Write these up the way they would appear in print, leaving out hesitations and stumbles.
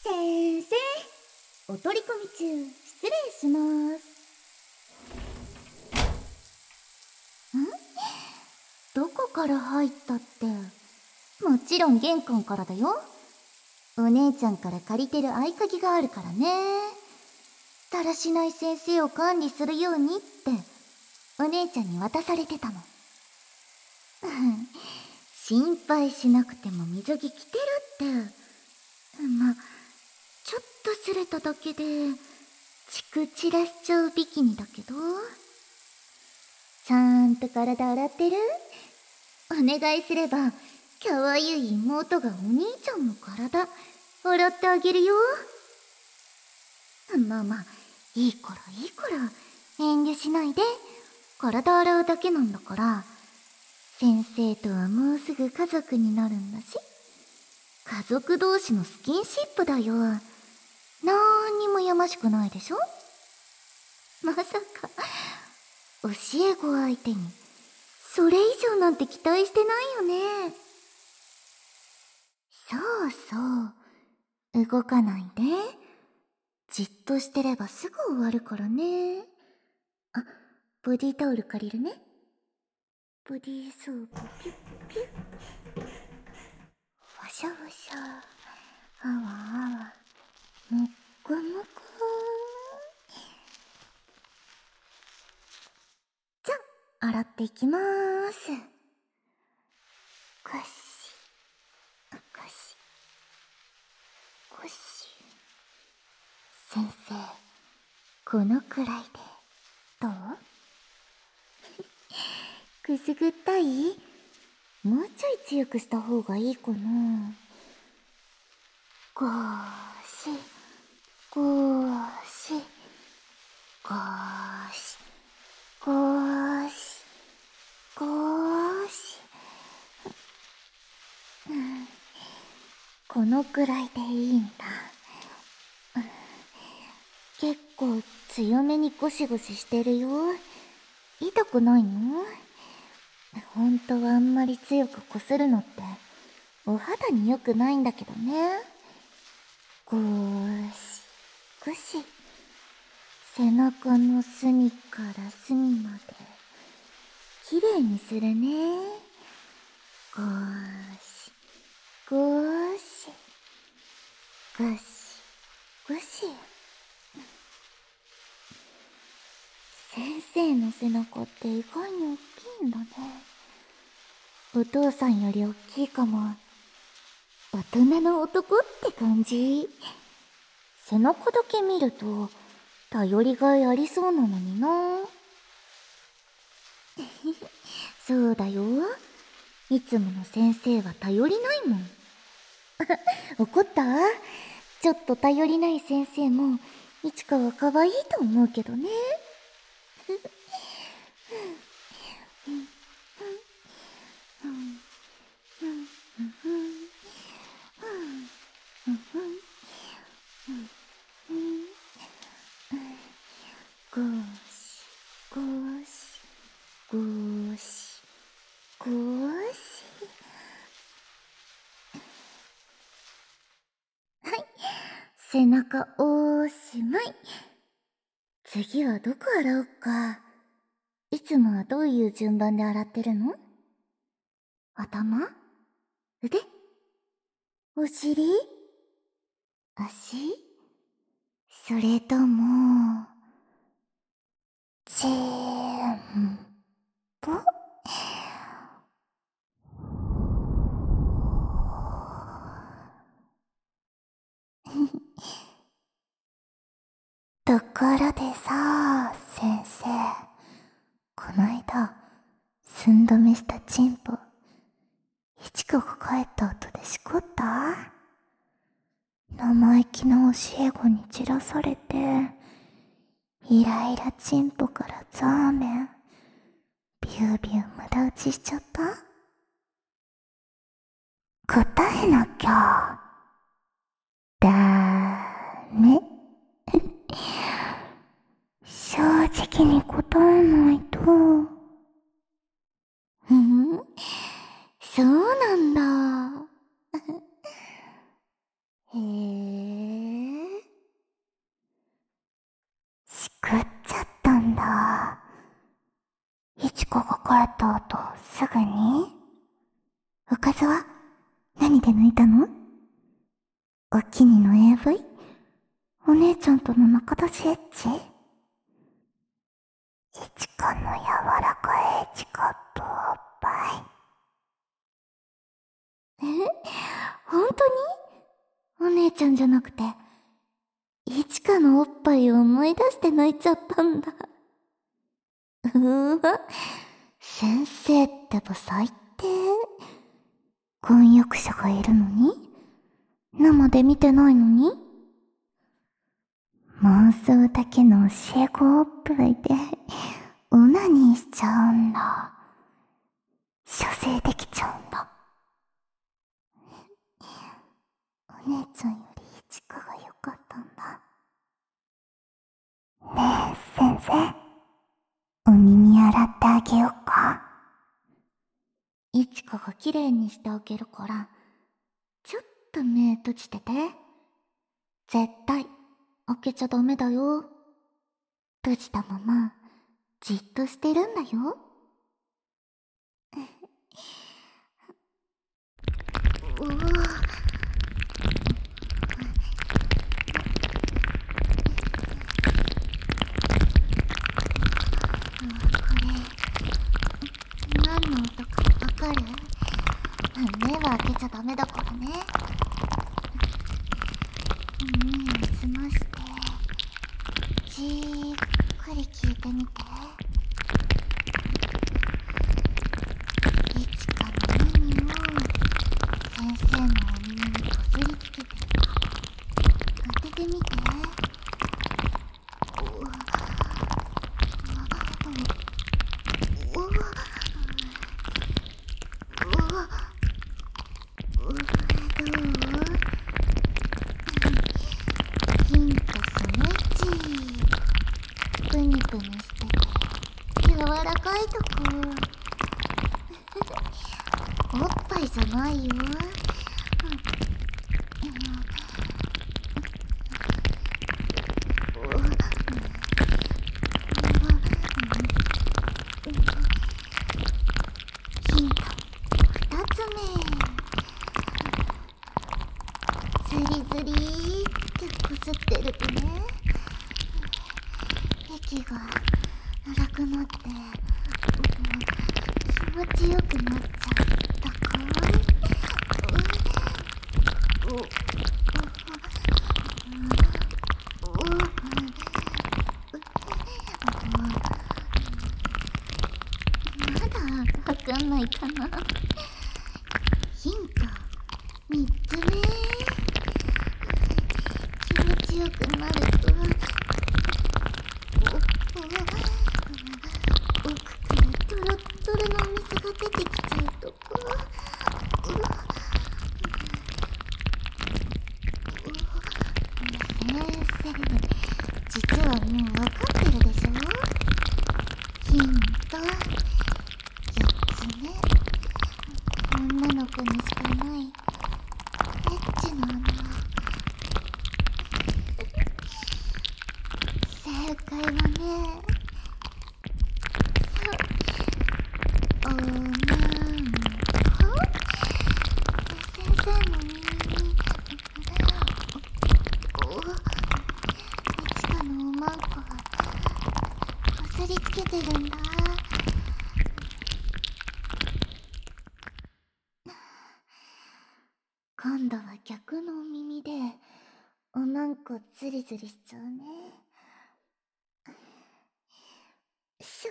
先生、お取り込み中、失礼します。どこから入ったって、もちろん玄関からだよ。お姉ちゃんから借りてる合鍵があるからね。だらしない先生を管理するようにってお姉ちゃんに渡されてたの。心配しなくても水着着てるって。ちょっとすれただけで血散らしちゃうビキニだけど、ちゃんと体洗ってる？お願いすればかわゆい妹がお兄ちゃんの体洗ってあげるよ。まあいいから遠慮しないで。体洗うだけなんだから。先生とはもうすぐ家族になるんだし、家族同士のスキンシップだよ。なんにもやましくないでしょ。まさか教え子相手にそれ以上なんて期待してないよね。そう動かないで。じっとしてればすぐ終わるからね。あ、ボディタオル借りるね。ボディーソープピュッピュッ。わしゃわしゃ、あわあわ、むっくむく。じゃ、洗っていきまーす。ゴシゴシゴシ。先生、このくらいでどう？くすぐったい？もうちょい強くした方がいいかな。ゴシゴシゴシゴシゴシ。このくらいでいいんだ。結構強めにゴシゴシしてるよ。痛くないの？本当はあんまり強くこするのってお肌に良くないんだけどね。ゴシゴシ。背中の隅から隅まできれいにするね。ゴシゴシゴシゴシ。先生の背中って意外に大きいんだね。お父さんより大きいかも。大人の男って感じ。背中だけ見ると頼りがいありそうなのにな。そうだよ。いつもの先生は頼りないもん。怒った？ちょっと頼りない先生もいつかは可愛いと思うけどね。ゴシゴシゴシゴシ。はい、背中おしまい。次はどこ洗おっか。いつもはどういう順番で洗ってるの？頭？腕？お尻？足？それとも全部？ところでさ、先生。こないだ、寸止めしたチンポ、いちかが帰った後でしこった？生意気な教え子に散らされて、イライラチンポからザーメン、ビュービュー無駄打ちしちゃった？答えなきゃ。ダメ。正直に答えないと。そうなんだ。へえ。 った後すぐに？おかずは何で抜いたの？お気に入りの AV？ お姉ちゃんとの仲出しエッチ？いちかの柔らかいエッチカットおっぱい。本当に？お姉ちゃんじゃなくて、いちかのおっぱいを思い出して抜いちゃったんだ。わ、先生ってば最低。婚約者がいるのに？生で見てないのに？妄想だけの教え子おっぱいでオナニーしちゃうんだ。射精できちゃうんだ。お姉ちゃんよりいちかが良かったんだ。ねえ先生、お耳洗ってあげようか？いちかがきれいにしてあげるから、ちょっと目閉じてて。絶対開けちゃダメだよ。閉じたままじっとしてるんだよ。うわ、何の音かわかる？目は開けちゃダメだからね。耳を澄ましてじーっくり聞いてみて。いちかの耳を先生のお耳にこすりつけて当ててみて。ヒントその1、プニプニしてて柔らかいとこ。おっぱいじゃないよ。ヒント2つ目、ズリズリってこすってるとね、息が荒くなって気持ちよくなっちゃったかい？まだわかんないかな？ヒント3つ目、気持ちよくなると奥からトロットロの水が出てきちゃうとこ。先生、実はもうわかってるでしょ？ヒント4つ目、女の子にしかないエッチなの。正解はね、おまんこ。先生の耳にいちかのおまんこがこすりつけてるんだ。今度は逆のお耳でおまんこズリズリしちゃうね。しょ。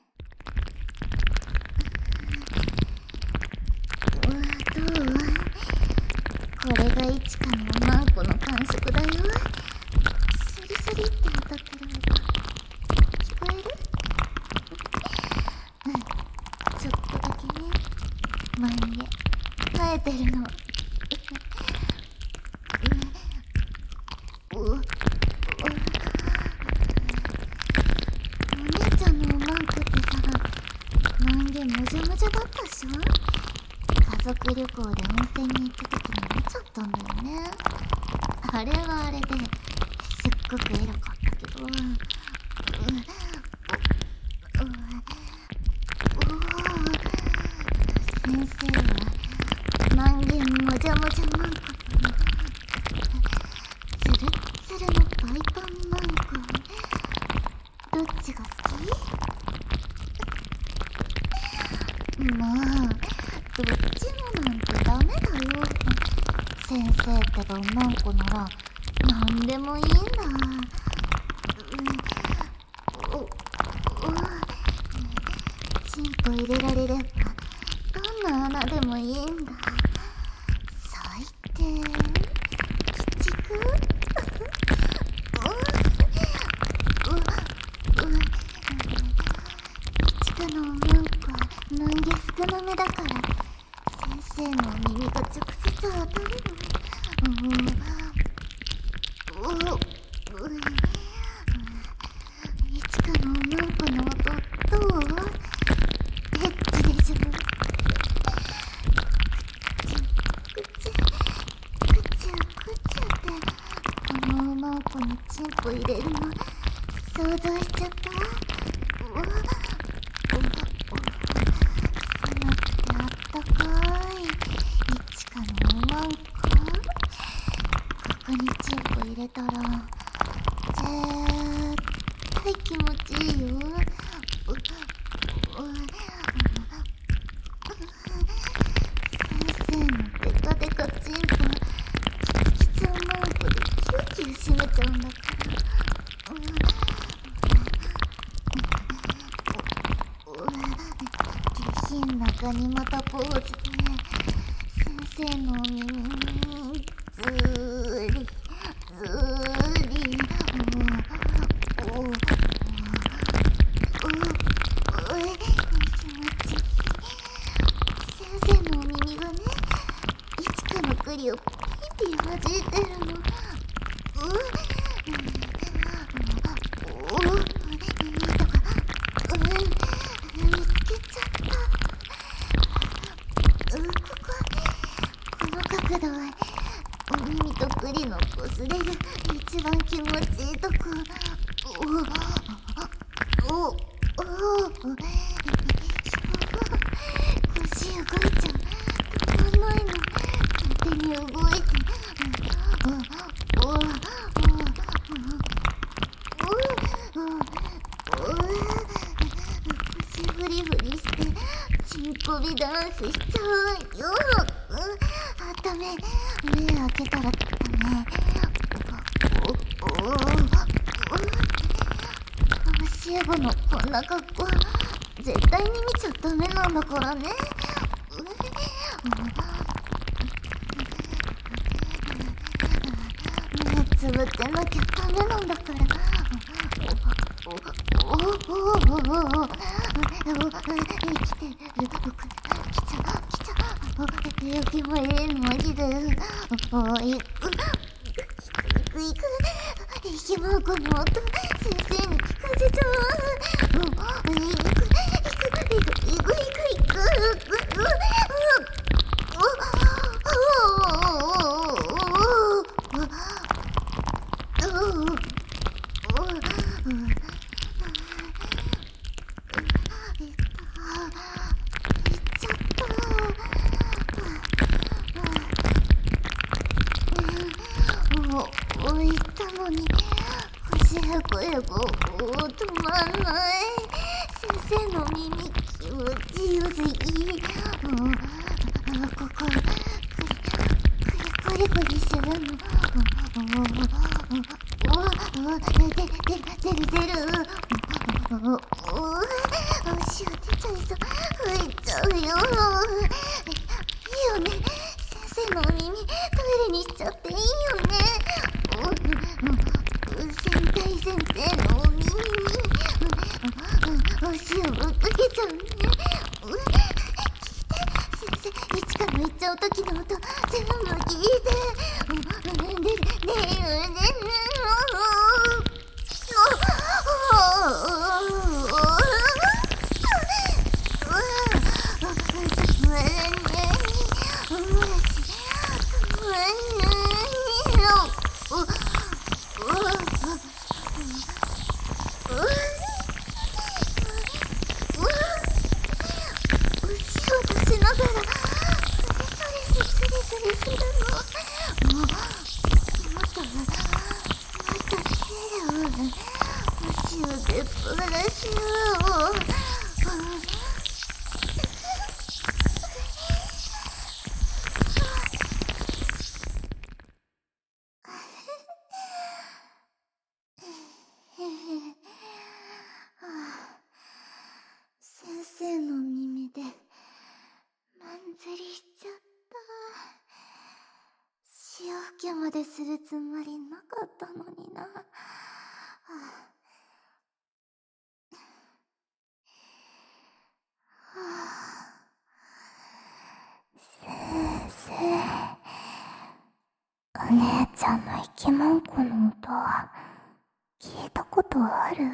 どう？これがいちかのおまんこの感触だよ。スリスリって当たってる音聞こえる？ちょっとだけね。眉毛生えてるの。お姉ちゃんのおまんこってさ、眉毛もじゃもじゃだったっしょ？家族旅行で温泉に行った時に見ちゃったんだよね。あれはあれですっごくエロかったけど、うわどっちが好き？まあ、どっちもなんてダメだよ。先生ってばマンコならなんでもいいんだ。チンポ入れられればどんな穴でもいいんだ。最低。鬼畜？いちかのマンコは難儀少なめだから先生の耳が直接当たるの。いちかのマンコの音どう？エッチでしょ？ってこのマンコにチンポ入れるの想像しちゃった。寒くてあったかいいちかのマンコ。ここにチンポ入れたら絶対気持ちいいよ。先生のデカデカチンポキツキツマンコでキューキュー締めちゃうんだから。下品なガニ股ポーズで先生のお耳にずーりずーり気持ちいい。先生のお耳がね、いちかの栗をピーピー弾いてるの。耳とか見つけちゃった。この角度はお耳と栗の擦れる一番気持ちいいとこ。腰動いちゃう。止まんないの。勝手に動いて。腰フリフリしてチンコビダンスしちゃうよ。ダメ。目開けたらダメ。教え子のこんな格好絶対に見ちゃダメなんだからね。目つぶってなきゃダメなんだから。生きてる。来ちゃよきもええマジで。行く。ひまこの音先生に聞かせちゃう。行ったのに腰へこへこ止まんない。先生の耳気持ちよすぎ。ここコリコリするの。出る。足を出ちゃいそう。吹いちゃうよ。いいよね。先生のお耳トイレにしちゃっていいよね。先生のお耳に足をぶっかけちゃうね。先生、いちかの言っちゃう時の音全部聞いて。しながらスリスリでブラシを。先生の耳でまんざりしちゃった。塩吹けまでするつもりなかったのにな。先生、お姉ちゃんの生き文句の歌聞いたことある？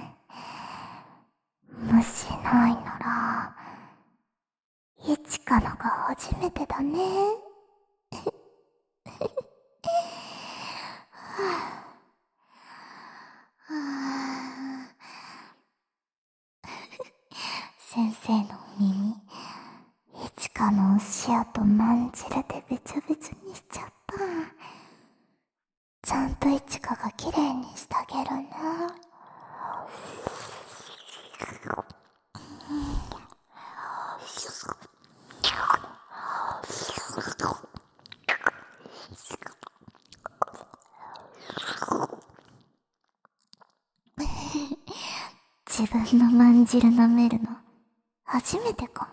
もしないならいちかのが初めてだね。先生のお耳、いちかのお塩とまんじるでべちゃべちゃにしちゃった。ちゃんといちかがきれいにしてあげるね。自分のまんじる舐めるの初めてか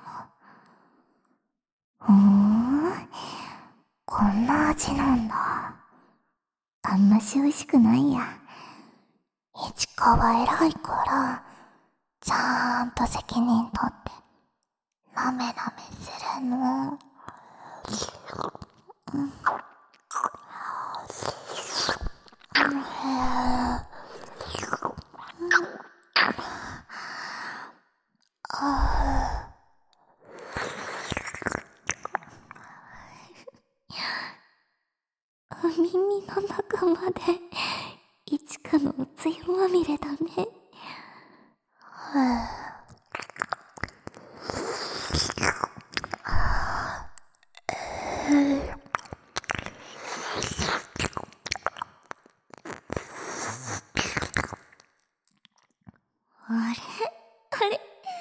も。こんな味なんだ。あんまし美味しくないや。いちかは偉いから、ちゃんと責任取ってなめなめするの。お耳の中までいちかのおつゆまみれだね。あれ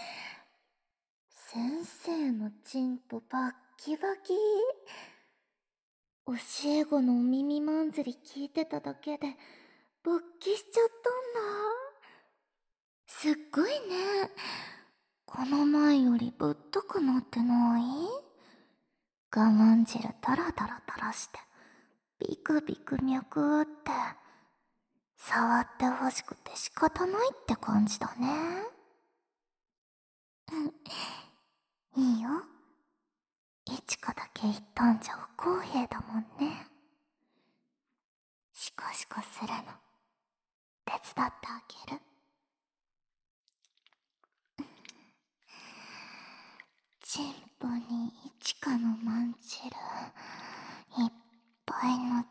先生のチンポバッキバキ。教え子のお耳まんずり聞いてただけで勃起しちゃったんだ。すっごいね。この前よりぶっとくなってない？我慢汁ダラダラ垂らしてビクビク脈って触ってほしくて仕方ないって感じだね。いいよ。いちかだけ言ったんじゃ不公平だもんね。シコシコするの手伝ってあげる。チンポにいちかのまんじるいっぱい塗って、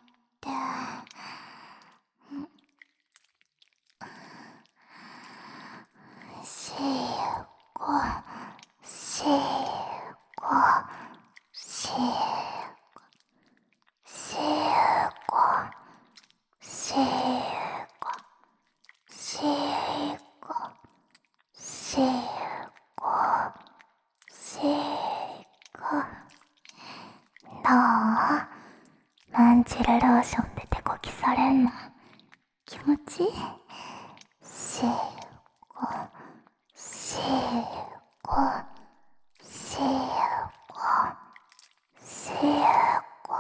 しーこしーこしーこしーこしーこしーこしーこしーこ。どう？まんじるローションで手こきされんの気持ちいい？しーこしーこしーこしーこ。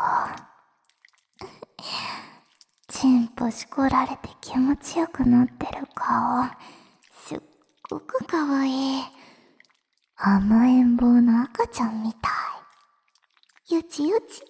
チンポしこられて気持ちよくなってる顔すっごくかわいい。甘えん坊の赤ちゃんみたい。よちよち。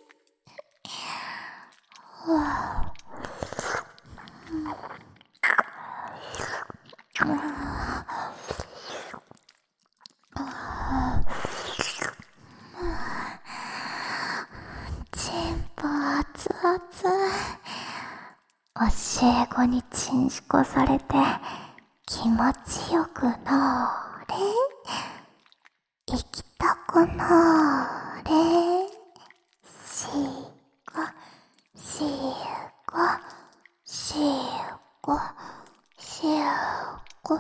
チンポ熱々。教え子にチンしこされて気持ちよくなれ。行きたくなれ。しーこしーこしーこしーこ、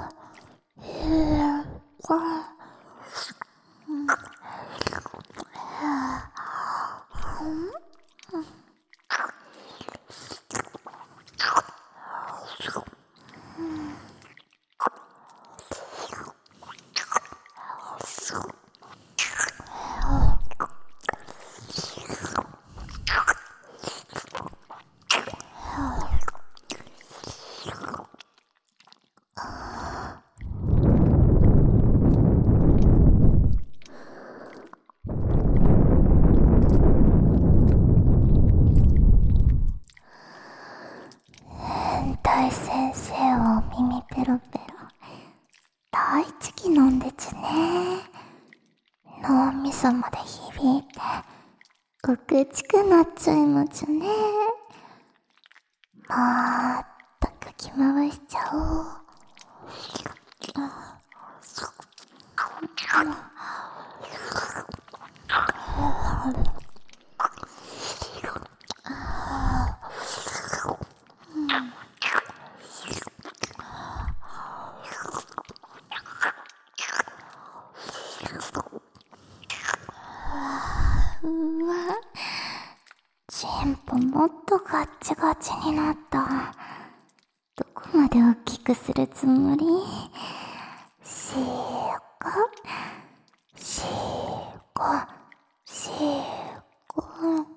こ、大先生はお耳ペロペロ大好きなんでちね。脳みそまで響いてお口くなっちゃいまちゅね。まったくき回しちゃおう。うわ、チンポもっとガッチガチになった。どこまで大きくするつもり？しーこ、しーこ、しーこ。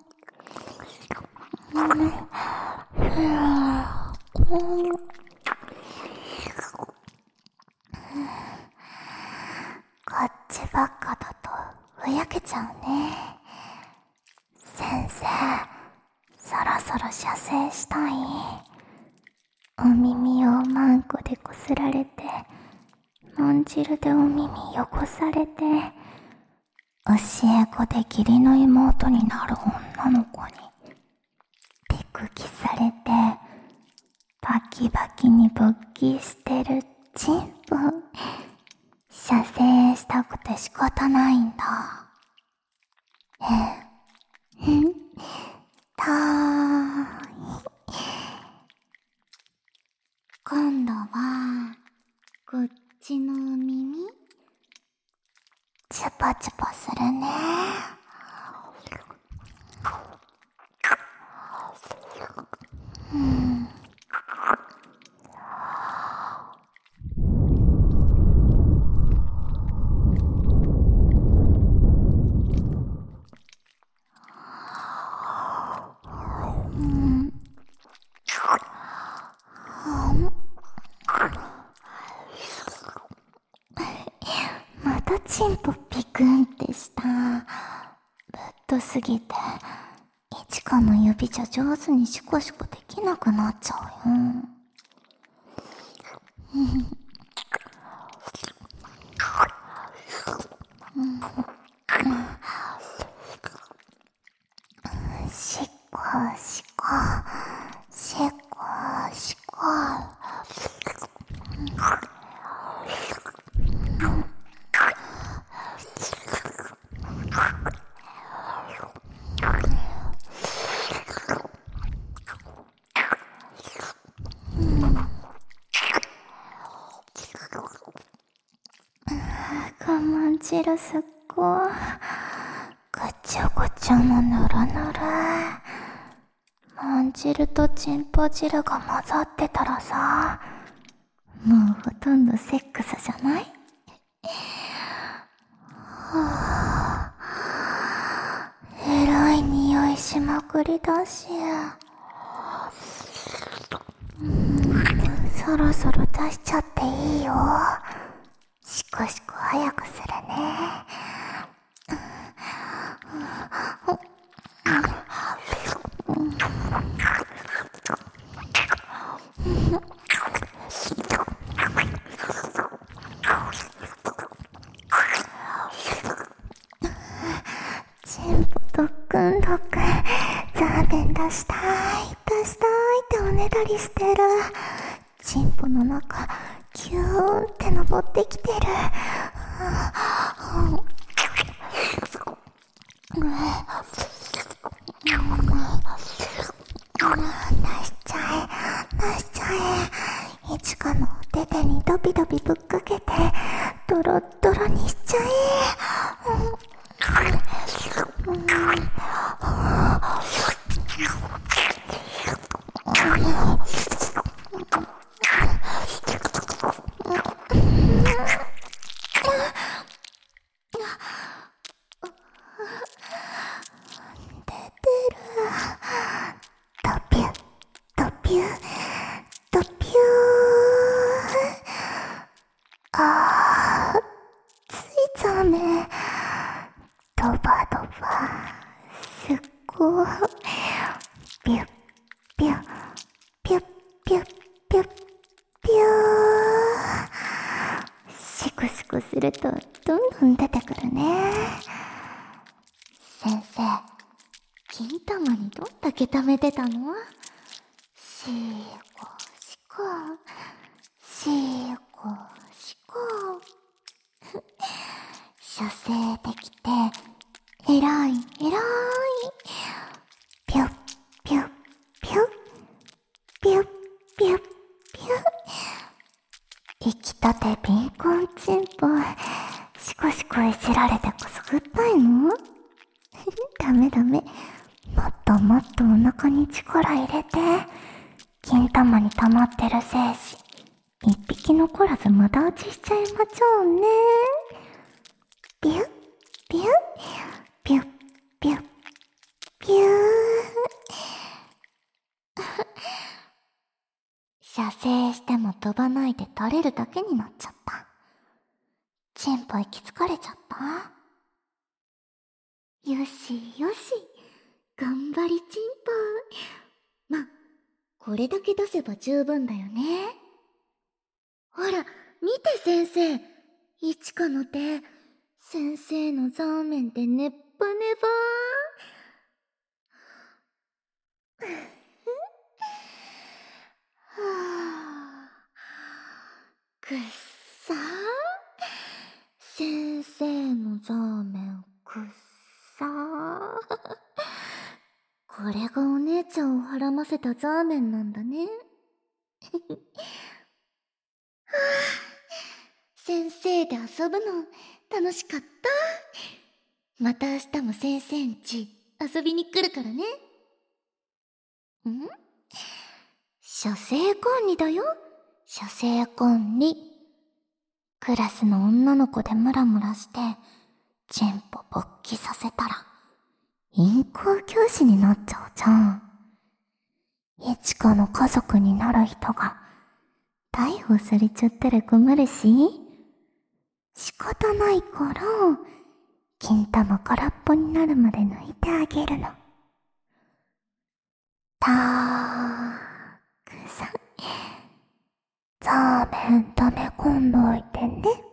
こっちばっかだとふやけちゃうね。先生、そろそろ射精したい？お耳をマンコでこすられて、モン汁でお耳汚されて、教え子で義理の妹になる女の子に手釘されて、バキバキに勃起してるチンポ。射精したくて仕方ないんだ。今度はこっちの耳チュパチュパするね。またチンポピクンってした。ぶっとすぎていちかの指じゃ上手にシコシコできなくなっちゃうよ。しっこしこしっこしこ。我慢汁すっごい。ぐちょぐちょもぬるぬる。まん汁とチンポ汁が混ざってたらさ、もうほとんどセックスじゃない？えらい匂いしまくりだし、そろそろ出しちゃっていいよ。シコシコ早くするね。チンポドックンドックン、ザーメン出したいっておねだりしてる。チンポの中キューンって登ってきてる。出しちゃえ。いちかのお手手にドビドビぶっかけてドロッドロにしちゃえ。出てる。ドピュドピュドピュー。あー、ついザメ。ドバドバ、すっごい。ピュッピュッピュッピュッピュッピュー。シクシクするとどんどん出てくるね。先生、金玉にどんだけ溜めてたの？シコシコシコシコ。射精できてえらいえらい。ピュッピュッピュッピュッピュッピュッ。生きたて貧困チンポ、シコシコいじられてくすぐったいの？ダメダメ。もっともっとお腹に力入れて。金玉に溜まってる精子一匹残らず無駄打ちしちゃいまちょうね。ピュッピュッピュッピュッピュー。射精しても飛ばないで垂れるだけになっちゃった。チンポ息つかれちゃった。よしよし、頑張りチンポ。ま、これだけ出せば十分だよね。ほら、見て先生。いちかの手。先生のザーメンでネッバネバー。はぁ。くっさー。先生のザーメンくっさー。これがお姉ちゃんをはらませたザーメンなんだね。先生で遊ぶの楽しかった。また明日も先生んち遊びに来るからね。ん？射精管理だよ。射精管理。クラスの女の子でムラムラしてチンポ勃起させたら陰行教師になっちゃうじゃん。いちかの家族になる人が逮捕されちゃったら困るし、仕方ないから金玉空っぽになるまで抜いてあげるの。たくさんザーメン溜め込んどいてね。